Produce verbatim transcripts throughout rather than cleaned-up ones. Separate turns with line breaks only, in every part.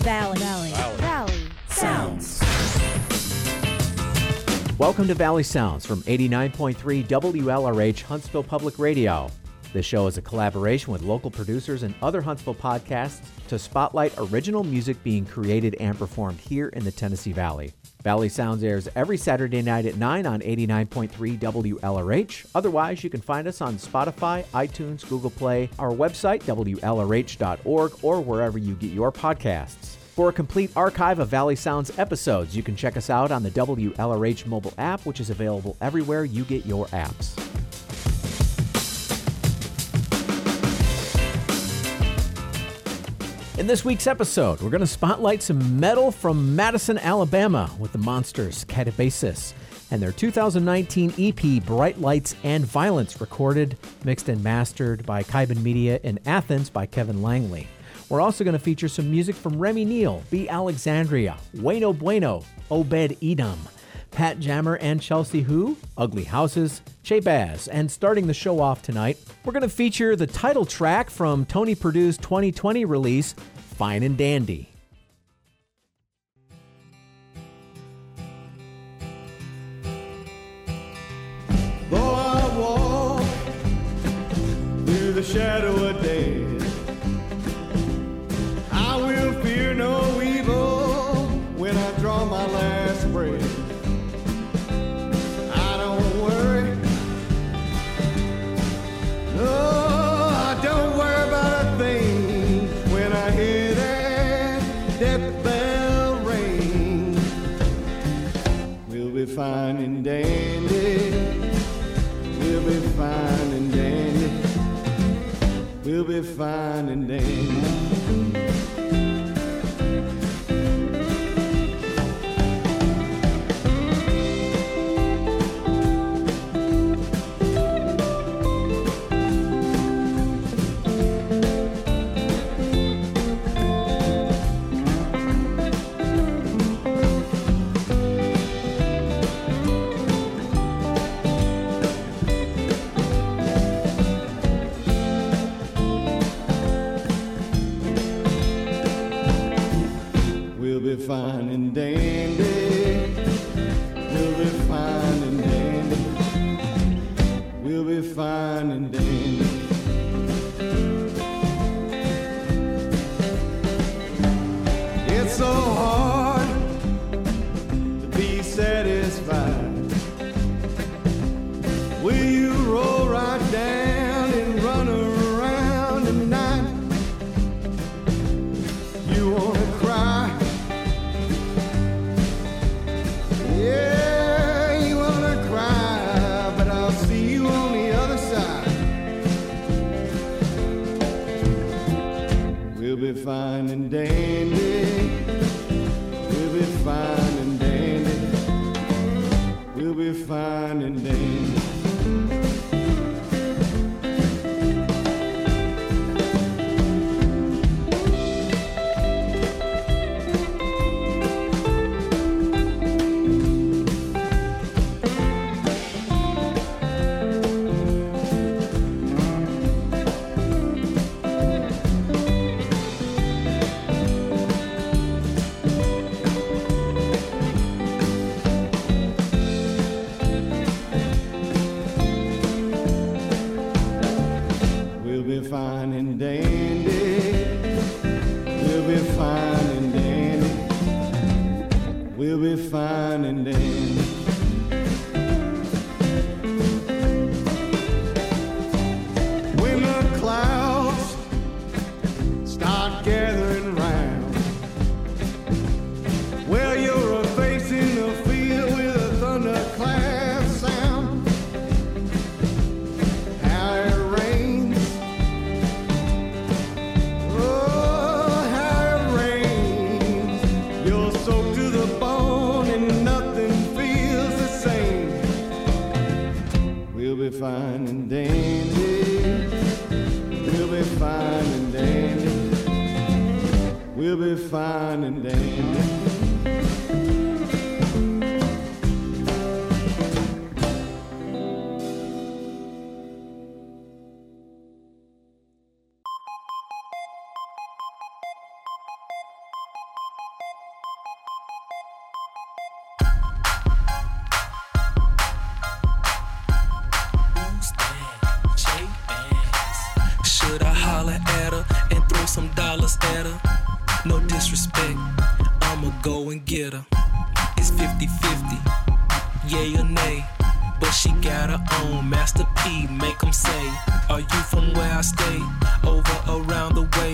Valley. Valley.
Valley.
Valley. Sounds.
Welcome to Valley Sounds from eighty-nine point three W L R H Huntsville Public Radio. This show is a collaboration with local producers and other Huntsville podcasts to spotlight original music being created and performed here in the Tennessee Valley. Valley Sounds airs every Saturday night at nine on eighty-nine point three W L R H. Otherwise, you can find us on Spotify, iTunes, Google Play, our website, W L R H dot org, or wherever you get your podcasts. For a complete archive of Valley Sounds episodes, you can check us out on the W L R H mobile app, which is available everywhere you get your apps. In this week's episode, we're going to spotlight some metal from Madison, Alabama with the Monsters, Catabasis, and their two thousand nineteen E P, Bright Lights and Violence, recorded, mixed and mastered by Kaiben Media in Athens by Kevin Langley. We're also going to feature some music from Remy Neal, B. Alexandria, Bueno Bueno, Obed Edom, Pat Jammer and Chelsea Who, Ugly Houses, Che Baz, and starting the show off tonight, we're going to feature the title track from Tony Perdue's twenty twenty release, Fine and Dandy.
Though I walk through the shadow of death, I will fear no evil when I draw my last breath. I don't worry, no, I don't worry about a thing when I hear that death bell ring. We'll be fine and dandy, we'll be fine and dandy, we'll be fine and dandy. Fine and dandy, we'll be fine and dandy, we'll be fine and dandy. It's so hard to be satisfied. Will you roll right down and run around tonight? You wanna cry? Yeah, you wanna cry, but I'll see you on the other side. We'll be fine and dandy, we'll be fine and dandy, we'll be fine and dandy. Fine and dandy, we'll be fine and dandy, we'll be fine and dandy. When the clouds start gathering round, well, you're a face in the field with a thunderclap sound. How it rains, fine and dandy, we'll be fine and dandy, we'll be fine and dandy.
Should I holler at her and throw some dollars at her? No disrespect, I'ma go and get her. It's fifty-fifty, yay or nay. But she got her own Master P, make 'em say, are you from where I stay? Over around the way.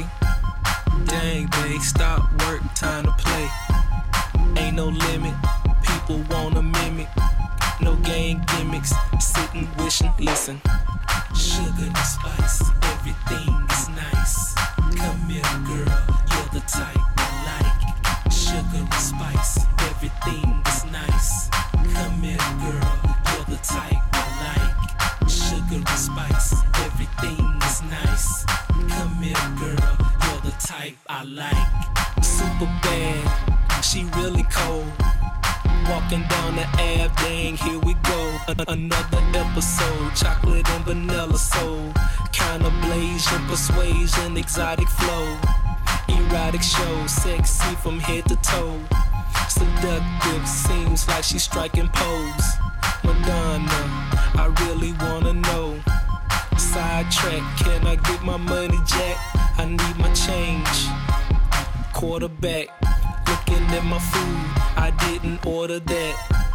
Dang, babe, stop work, time to play. Ain't no limit, people wanna mimic. No game gimmicks, sitting, wishing, listen. Sugar and spice, everything is nice. Come here, girl, you're the type I like. Sugar and spice, everything is nice. Come here, girl, you're the type I like. Sugar and spice, everything is nice. Come here, girl, you're the type I like. Super bad, she really cold. Walking down the Ave, dang, here we go. A- another episode, chocolate and vanilla soul. Kinda blazing, persuasion, exotic flow. Erotic show, sexy from head to toe. Seductive, seems like she's striking pose. Madonna, I really wanna know. Sidetrack, can I get my money, Jack? I need my change. Quarterback, looking at my food, I didn't order that.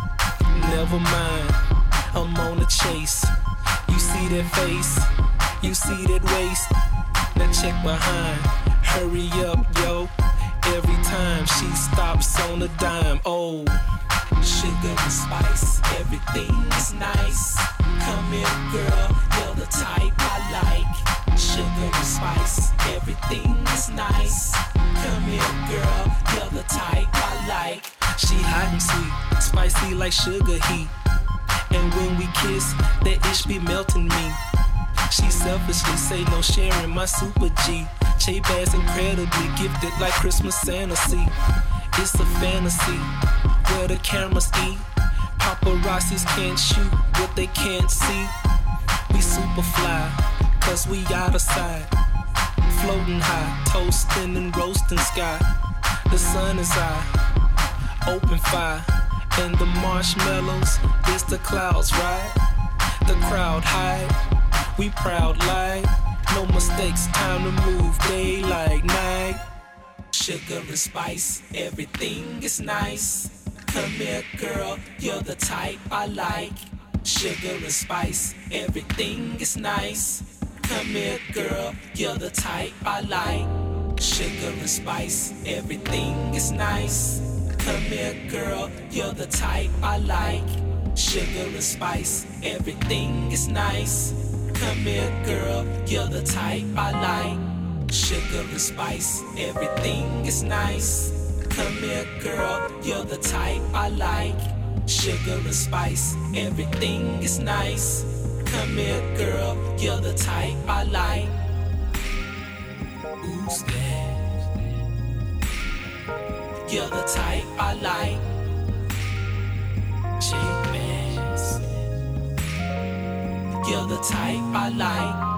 Never mind, I'm on the chase. You see that face, you see that waist. Now check behind, hurry up, yo. Every time she stops on a dime, oh. Sugar and spice, everything is nice. Come here, girl, you're the type I like. Sugar and spice, everything is nice. Come here, girl, you're the type I like. She hot and sweet, spicy like sugar heat. And when we kiss, that ish be melting me. She selfishly say no sharing my super G. Che Bass incredibly gifted like Christmas Santa see. It's a fantasy where the cameras eat. Paparazzis can't shoot what they can't see. We super fly, cause we out of sight. Floating high, toasting and roasting sky. The sun is high, open fire. And the marshmallows, it's the clouds, right? The crowd hide, we proud like. No mistakes, time to move, daylight, night. Sugar and spice, everything is nice. Come here, girl, you're the type I like. Sugar and spice, everything is nice. Come here, girl, you're the type I like. Sugar and spice, everything is nice. Come here, girl, you're the type I like. Sugar and spice, everything is nice. Come here, girl, you're the type I like. Sugar and spice, everything is nice. Come here, girl, you're the type I like. Sugar and spice, everything is nice. Come here, girl, you're the type I like. Who's that? You're the type I like. J-Bass. You're the type I like.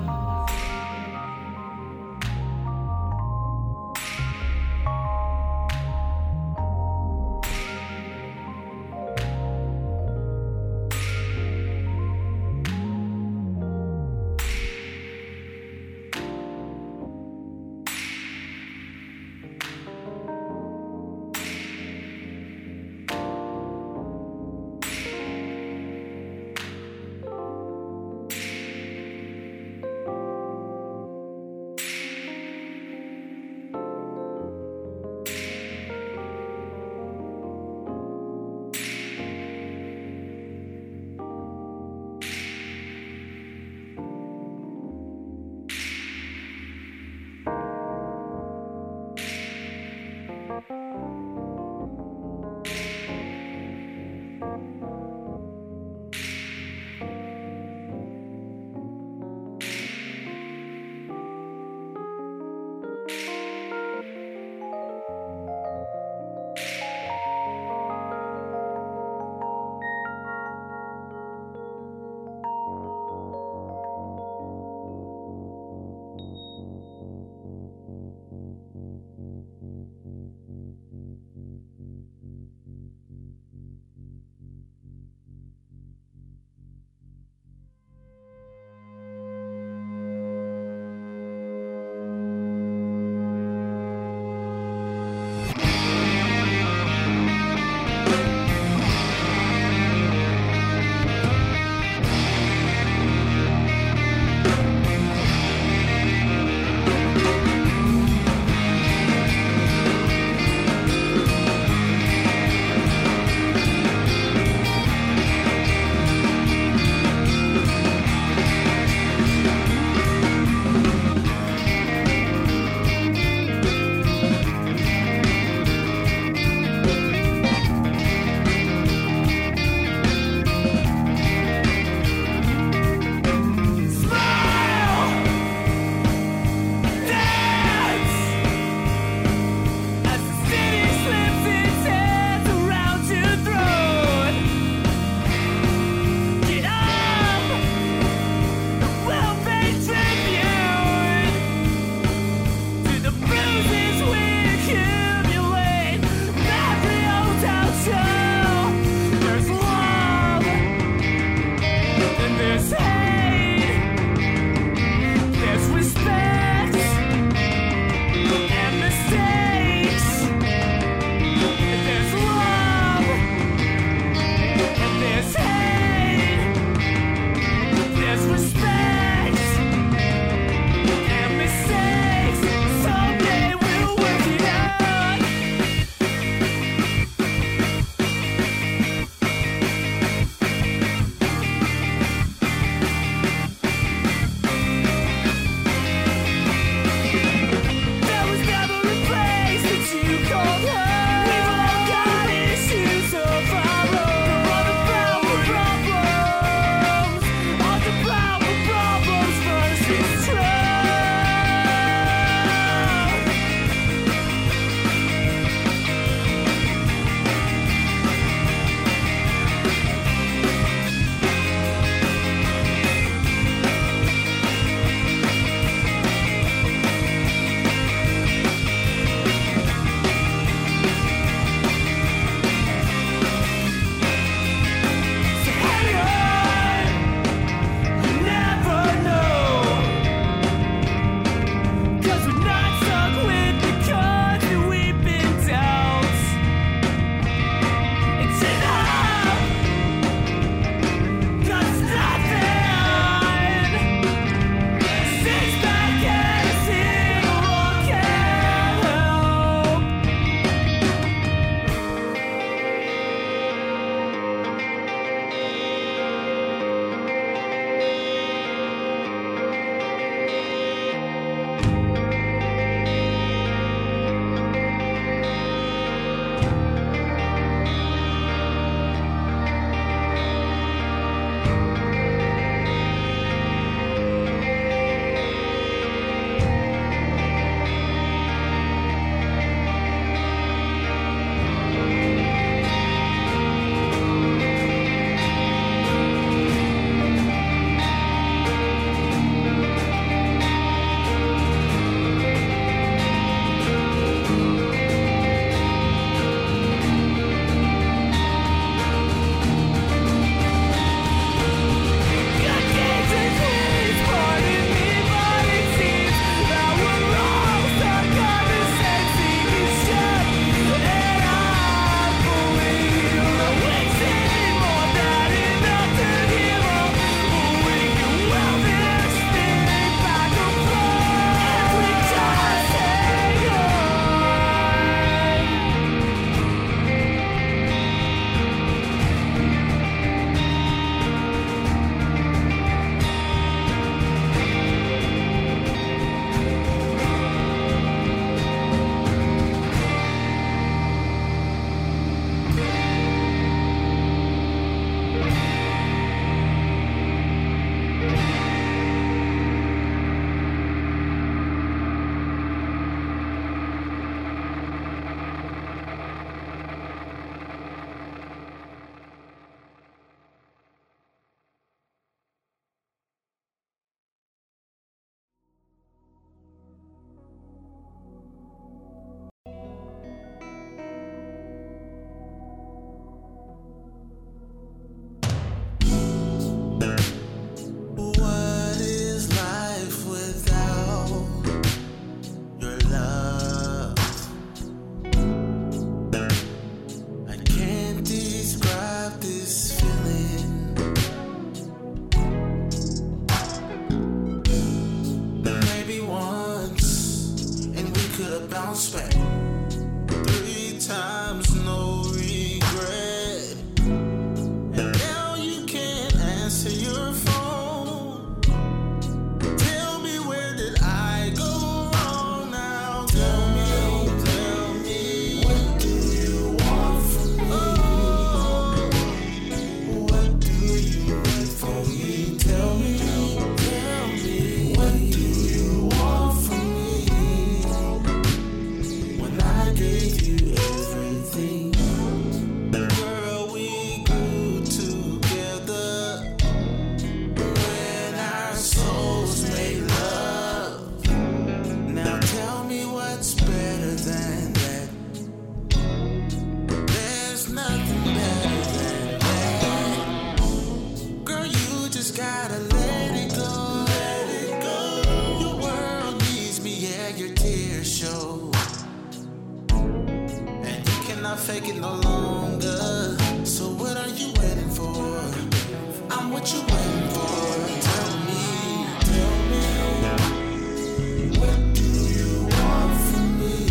cannot fake it no longer. So what are you waiting for? I'm what you waiting for. Tell me, tell me, what do you want from me?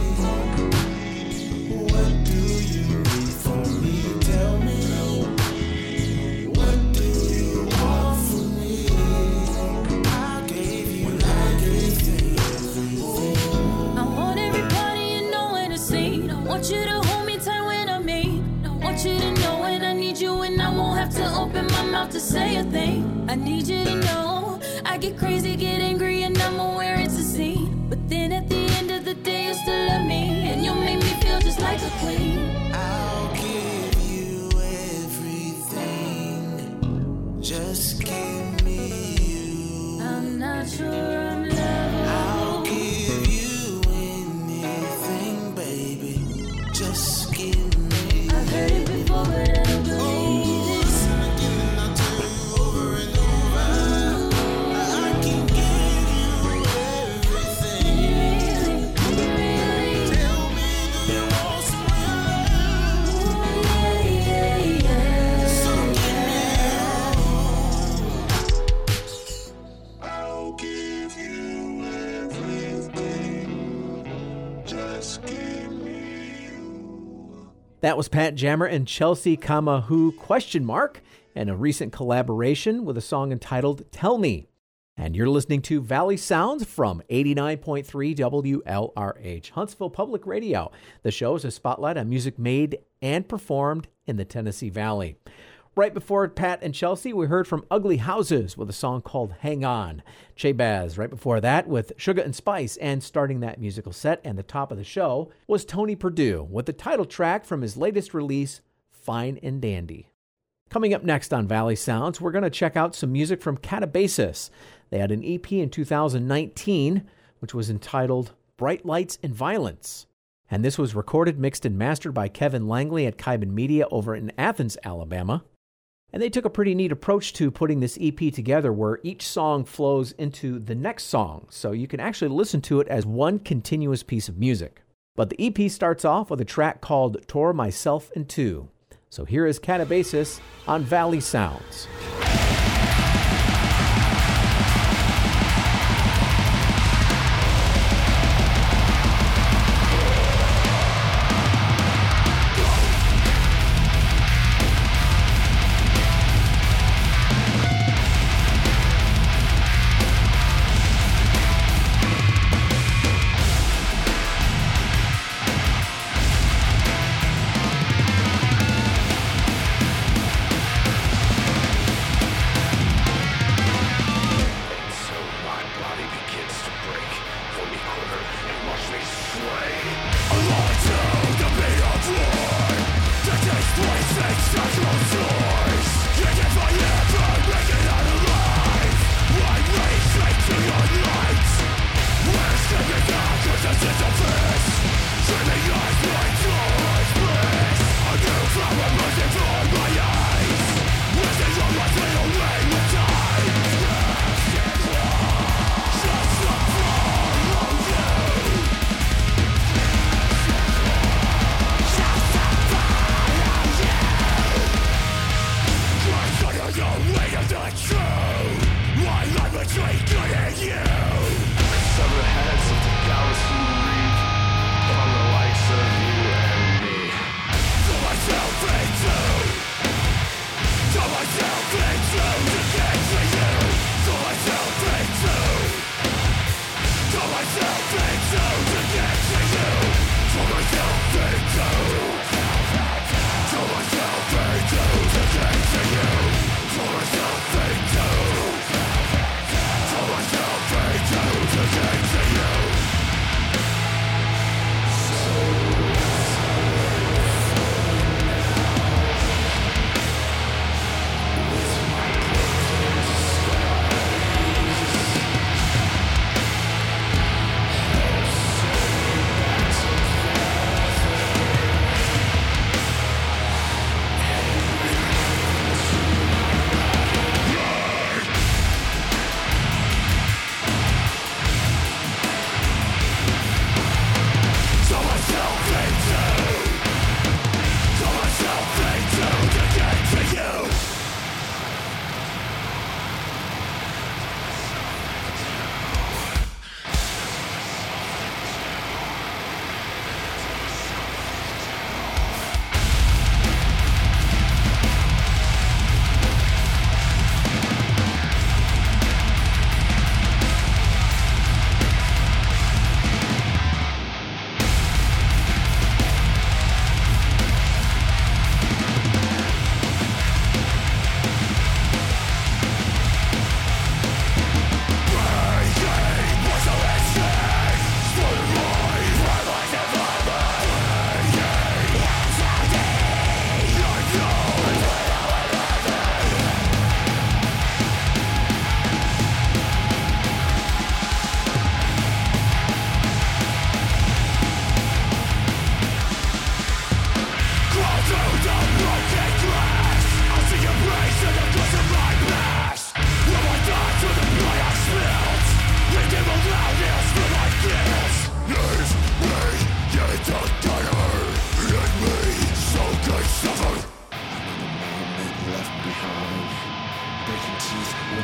What do you need from me? Tell me, what do you want from me? I gave you, I gave you everything.
I want everybody you know and to see. I want you to hold me tight when I meet. I want you to know when I need you and I won't have to open my mouth to say a thing. I need you to know I get crazy, get angry, and I'm aware it's a scene. But then at the end of the day, you still love me, and you'll make me feel just like a queen.
I'll give you everything. Just give me you.
I'm not sure I'm lovable.
I'll give you anything, baby. Just give me.
I've heard it before, but I don't believe it.
Listen again, I'll tell you over and over. I can give you everything.
Really, really.
Tell me, do you want some love?
Ooh, yeah, yeah, yeah.
So give me. I'll give you everything. Just give me you.
That was Pat Jammer and Chelsea Kamahu question mark, and a recent collaboration with a song entitled Tell Me. And you're listening to Valley Sounds from eighty-nine point three W L R H, Huntsville Public Radio. The show is a spotlight on music made and performed in the Tennessee Valley. Right before Pat and Chelsea, we heard from Ugly Houses with a song called Hang On. Che Baz right before that with Sugar and Spice, and starting that musical set and the top of the show was Tony Perdue with the title track from his latest release, Fine and Dandy. Coming up next on Valley Sounds, we're going to check out some music from Catabasis. They had an E P in two thousand nineteen, which was entitled Bright Lights and Violence. And this was recorded, mixed, and mastered by Kevin Langley at Kaiben Media over in Athens, Alabama. And they took a pretty neat approach to putting this E P together, where each song flows into the next song, so you can actually listen to it as one continuous piece of music. But the E P starts off with a track called Tore Myself in Two. So here is Catabasis on Valley Sounds.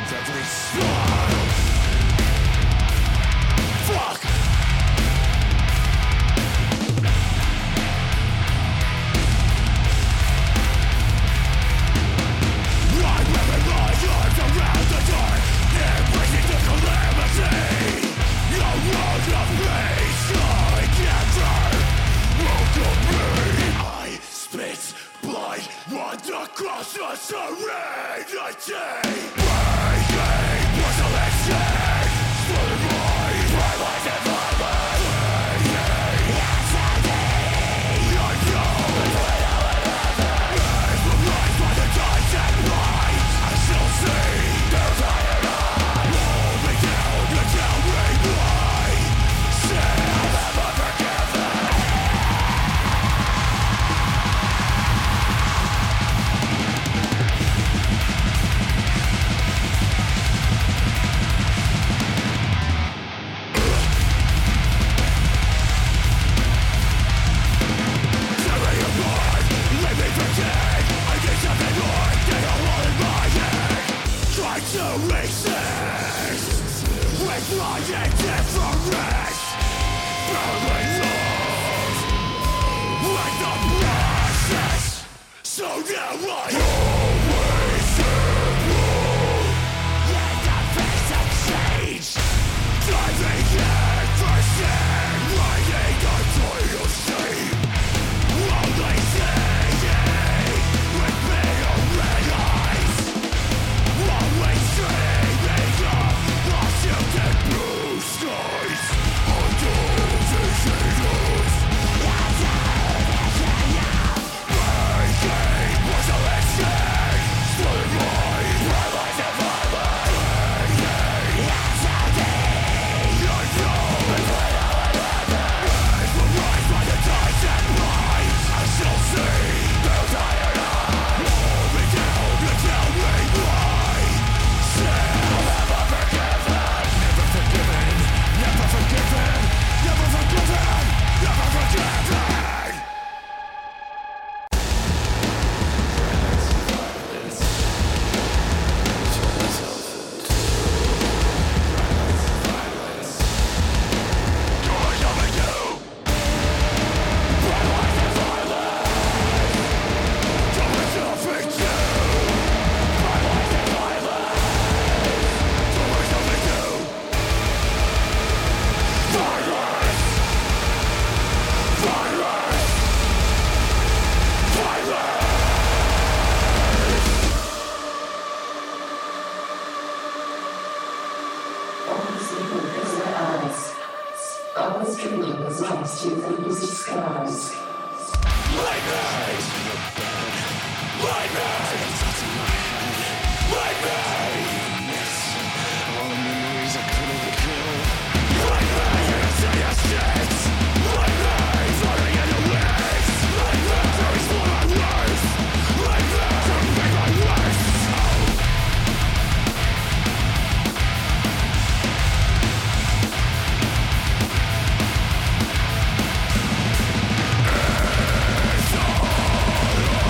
deadly smile. Fuck! I wrap my arms around the dark, embracing the calamity. A world of peace I gather. Welcome me. I spit blood on the cross of serenity. Breaking mercilessly, split my violence and violence. I know as the rise by the tides and light, I still see their tired eyes. Roll me down the towering line. Say I'll never forgive them. Tearing apart, leave me for dead. I need something more than a hole in my head. Try to resist with my indifference. Barely lost with the process. So now I always simple. Let the face of change. Diving in for sin, writing a toil of shame. Only seeing with pale red eyes. Always dreaming of lost and blue skies. Under these shadows, breaking mercilessly, split my violence and violence. I know as the rise by the tides and light, I still see their tired eyes. Hold me down the towering line. Say I'll never forgive them. Never forgiven, never forgiven, never forgiven, never forgiven. Joy of a new violence and violence. Don't let yourself into violence and violence. Don't let yourself into violence. Violence. Violence.
Always looking for their eyes. Always dreaming as lost to the music skies.
Light me! Light me! Light me! All memories I couldn't kill. Light me into your streets. Light me floating in the winds. Light me to explore my worst. Light me to make my worst. It's all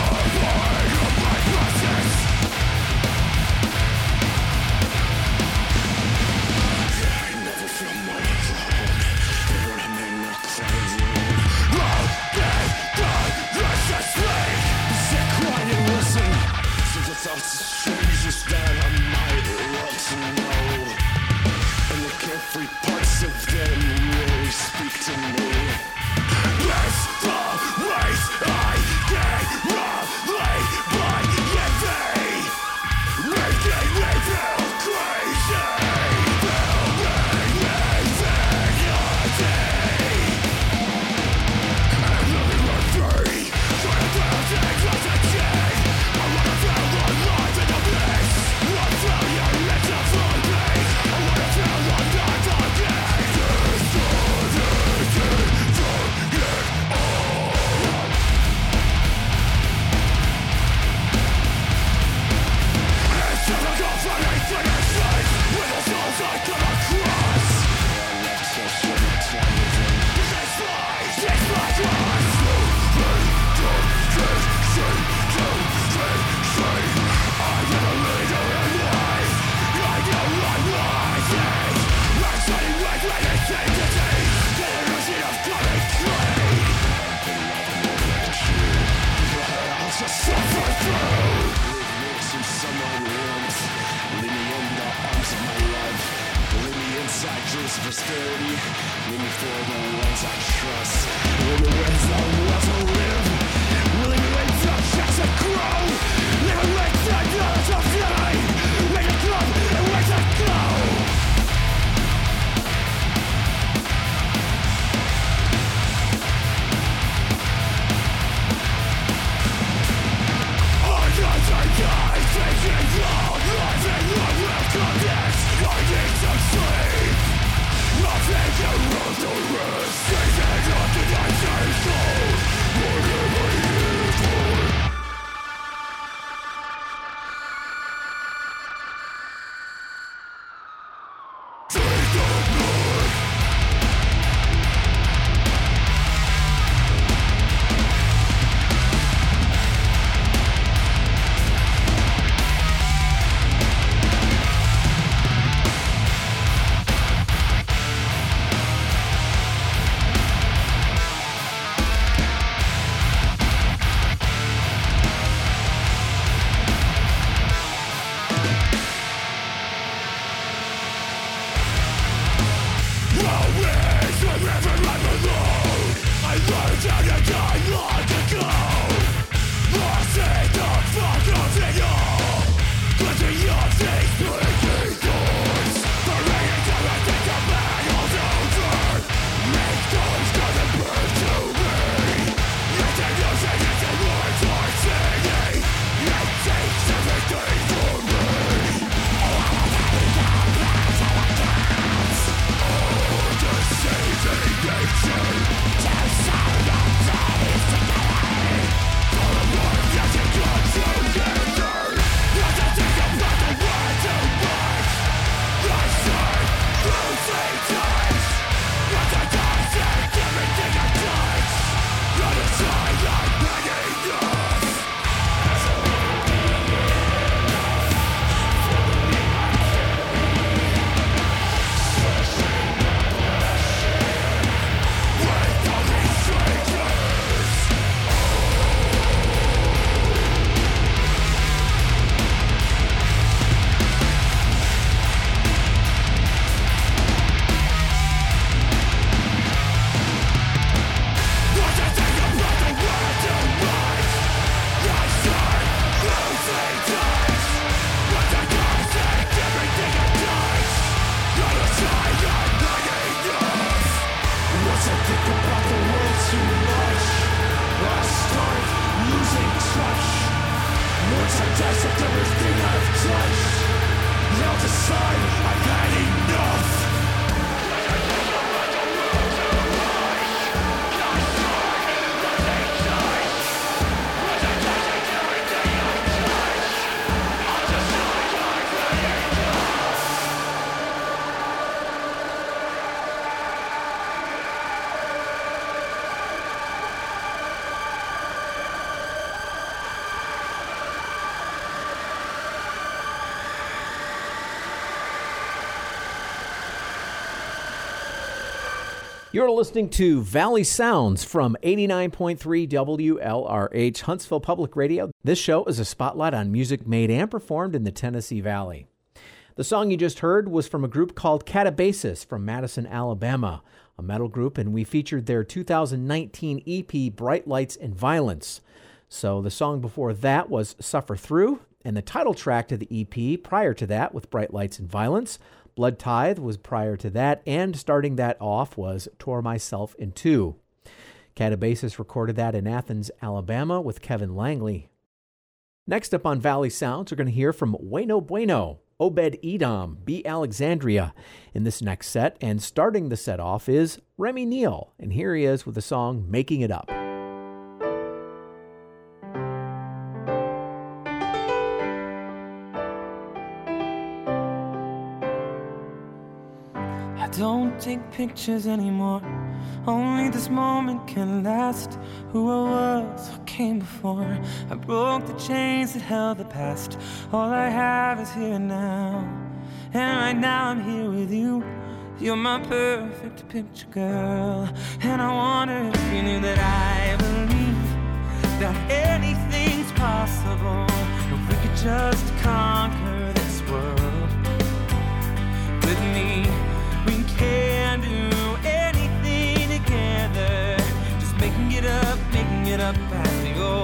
You're listening to Valley Sounds from eighty-nine point three W L R H, Huntsville Public Radio. This show is a spotlight on music made and performed in the Tennessee Valley. The song you just heard was from a group called Catabasis from Madison, Alabama, a metal group, and we featured their two thousand nineteen E P, Bright Lights and Violence. So the song before that was Suffer Through, and the title track to the E P prior to that with Bright Lights and Violence, Blood Tithe, was prior to that, and starting that off was Tore Myself in Two. Catabasis recorded that in Athens, Alabama with Kevin Langley. Next up on Valley Sounds, we're going to hear from Bueno Bueno, Obed Edom, B. Alexandria in this next set, and starting the set off is Remy Neal, and here he is with the song Making It Up.
Don't take pictures anymore. Only this moment can last. Who I was, what came before. I broke the chains that held the past. All I have is here and now. And right now I'm here with you. You're my perfect picture, girl. And I wonder if you knew that I believe that anything's possible. If we could just conquer this world with me. We can do anything together. Just making it up, making it up as we go.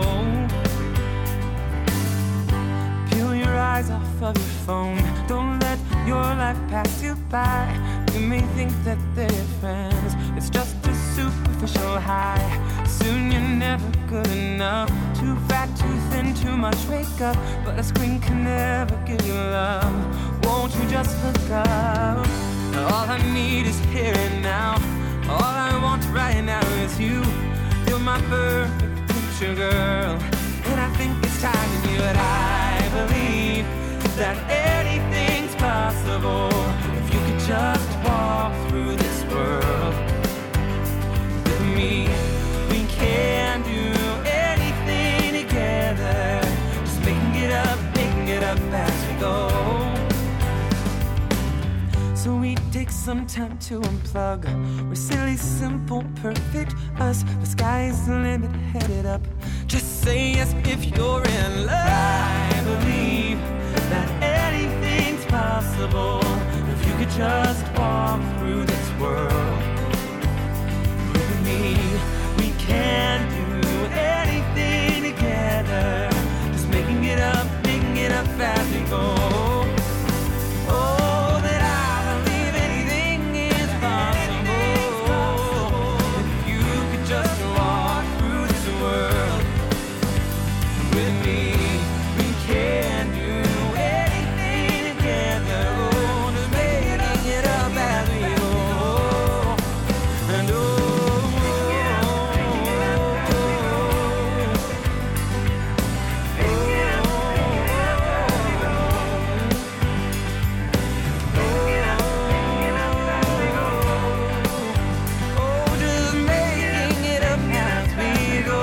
Peel your eyes off of your phone. Don't let your life pass you by. You may think that they're your friends. It's just a superficial high. Soon you're never good enough. Too fat, too thin, too much makeup. But a screen can never give you love. Won't you just look up? All I need is here and now. All I want right now is you. You're my perfect picture, girl. And I think it's time to you that I believe that anything's possible. If you could just walk through this world with me, we can do anything together. Just making it up, making it up as we go. So we take some time to unplug. We're silly, simple, perfect us. The sky's the limit, headed up. Just say yes if you're in love. I believe that anything's possible. If you could just walk through this world with me, we can't do anything together. Just making it up, making it up as we go. Oh, that I believe anything is possible. If you could just walk through this world with me, we can do anything together. Oh, just making it up as we go. And oh, oh, just making it up as we go.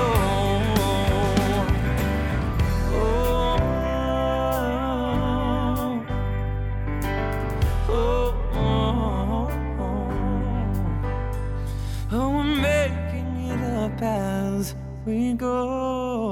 Oh, oh, oh, oh, we're making it up as we go.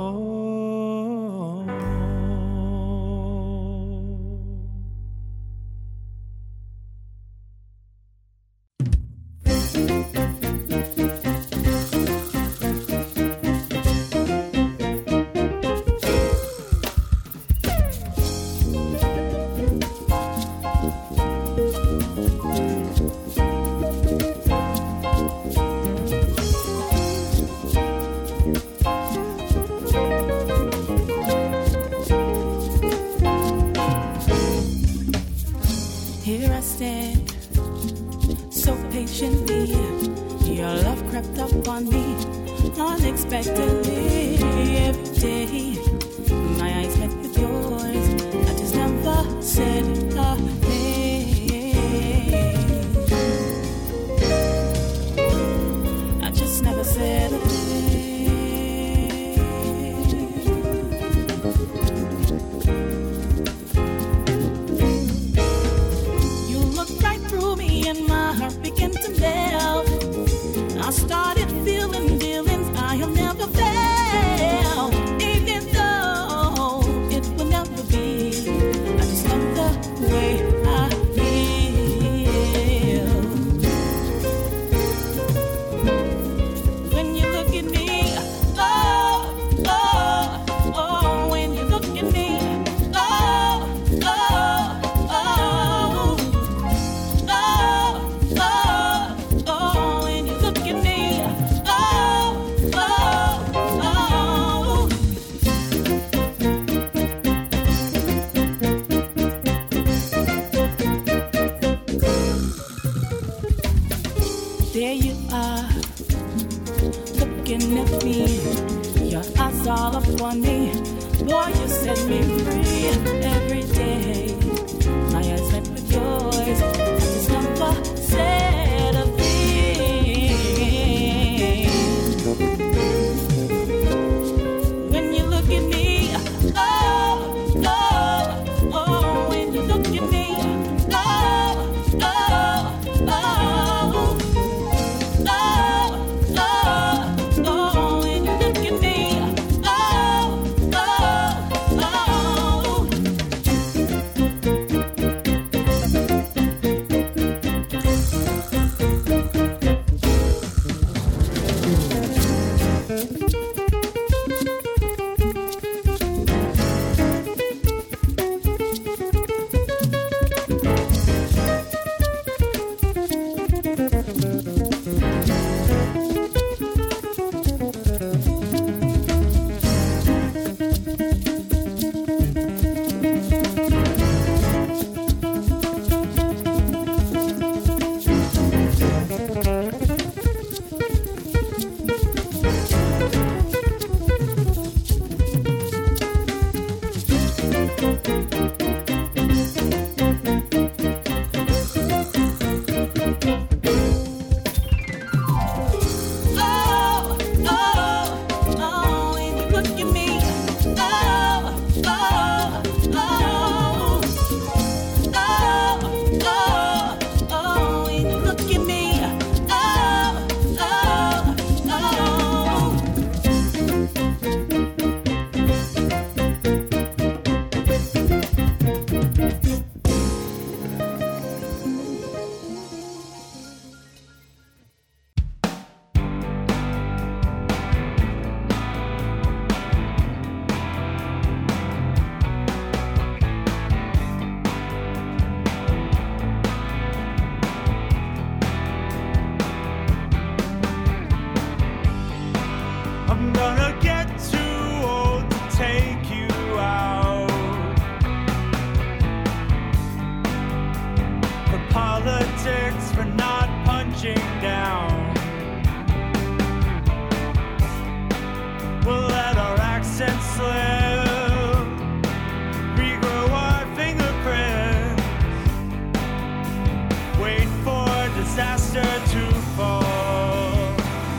Here I stand, so patiently. Your love crept up on me unexpectedly. Every day, my eyes met with yours. I just never said a thing. I just never said a thing. You looked right through me and my heart began to melt. I started feeling feelings I have never felt. Even though it will never be, I just love the way I feel. When you look at me, oh, oh, oh, when you look at me, oh, oh, oh, oh, oh, oh, when you look at me, oh, oh, oh. There you are, looking at me, your eyes all up on me. Boy, you set me free every day. My eyes met with yours, I just never said a thing. When you look at me, oh, oh, oh, when you look at me, oh, oh, oh. Oh, oh, oh, when you look at me, oh, oh,
They'll get too old to take you out. For politics, for not punching down. We'll let our accents slip, regrow our fingerprints, wait for disaster to fall.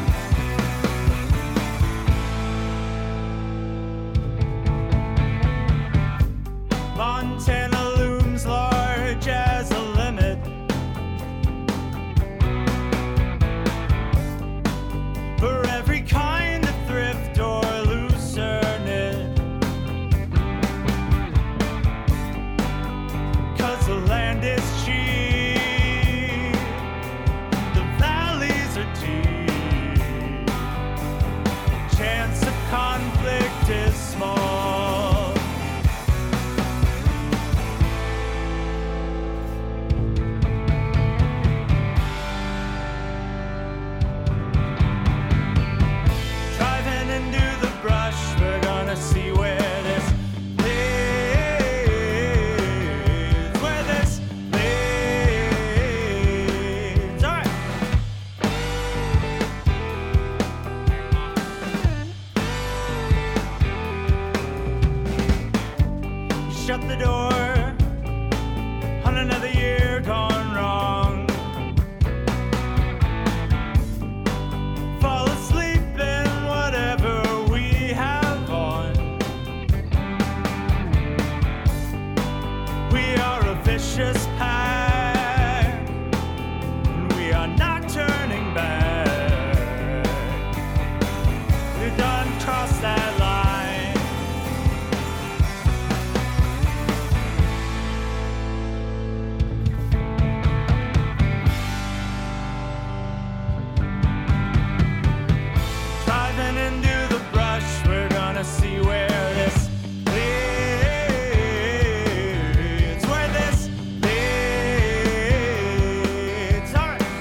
Montana looms large as a limit. For every kind of thrift or lucerne. 'Cause the land is cheap, the valleys are deep, chance of conflict is small. Driving into the brush, we're gonna see where this leads, where this leads. All right. Shut the door on another year gone wrong. Fall asleep in whatever we have on. We are a vicious pack, and we are not turning back. We've done crossed that line. Driving into the brush, we're gonna see where this leads, where this leads. All right.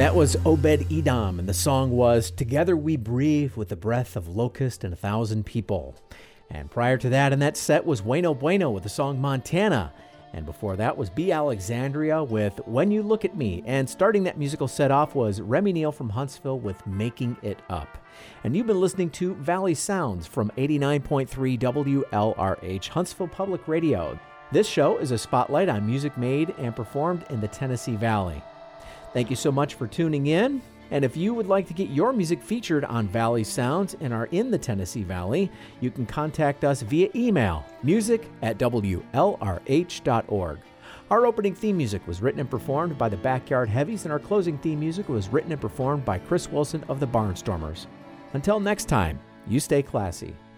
That was Obed Edom, and the song was Together We Breathe with the Breath of Locust and a Thousand People. And prior to that in that set was Bueno Bueno with the song Montana. And before that was B. Alexandria with When You Look at Me. And starting that musical set off was Remy Neal from Huntsville with Making It Up. And you've been listening to Valley Sounds from eighty-nine point three W L R H Huntsville Public Radio. This show is a spotlight on music made and performed in the Tennessee Valley. Thank you so much for tuning in. And if you would like to get your music featured on Valley Sounds and are in the Tennessee Valley, you can contact us via email, music at W L R H dot org. Our opening theme music was written and performed by the Backyard Heavies, and our closing theme music was written and performed by Chris Wilson of the Barnstormers. Until next time, you stay classy.